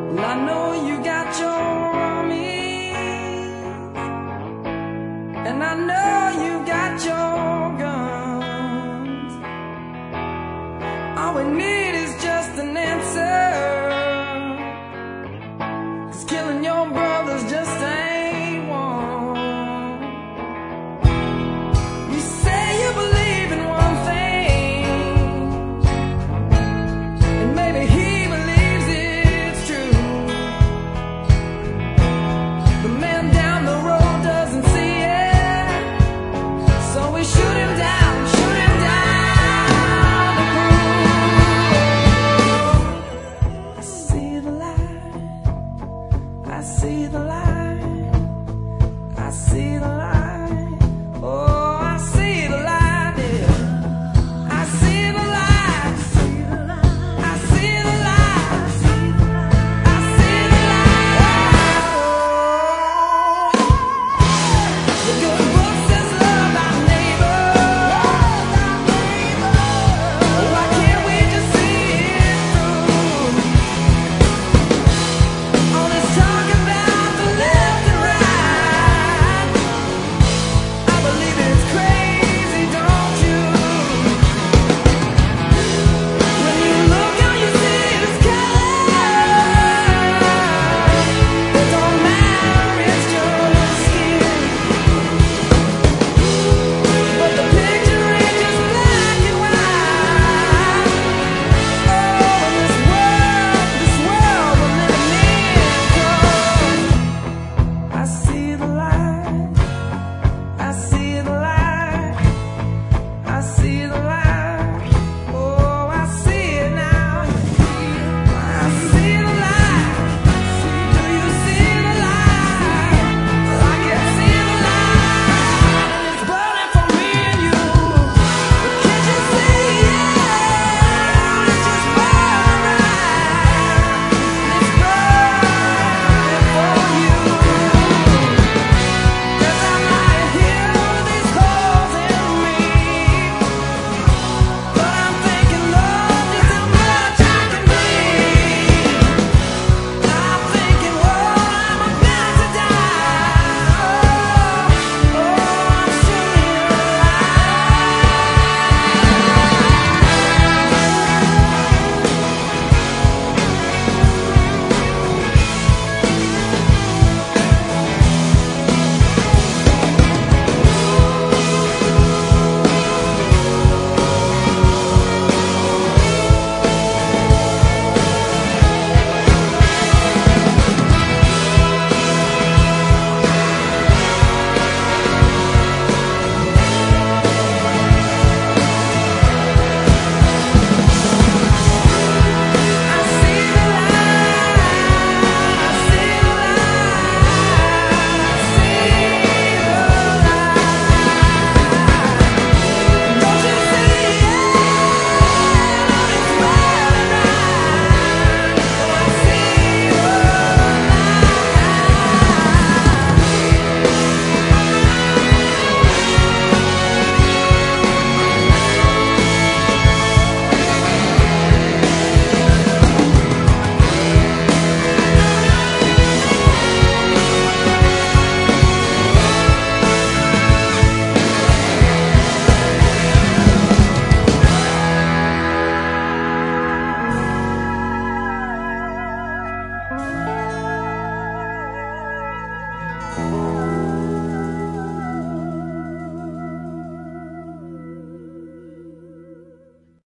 Well, I know you got your army, and I know you got your guns. All we need is just an answer, 'cause killing your brothers just ain't one. You say you believe in one thing, and maybe he believes it's true. The man down the road doesn't see it, so we shoot him down, shoot him down to prove. I see the light, I see the light, I see the light. Oh, I see the light, yeah. I see the light, I see the light, I see the light. The good book says love thy neighbor. Why can't we just see it through? All this talk about the left and right, I believe it's crazy, don't you? When you look out, you see the sky. It don't matter, it's just skin. But the picture ain't just black and white. Oh, and this world we're living in, 'cause I see the light, I see the light, I see the light. Oh, I see it now. I see the light. Do you see the light? I can see the light, and it's burning for me and you. But can't you see it? It's just burning right. It's burning for you. 'Cause I'm lying here with these holes in me, but I'm thinking, Lord, just how much I can breathe. I'm thinking, Lord, I'm about to die. Oh, I'm shooting a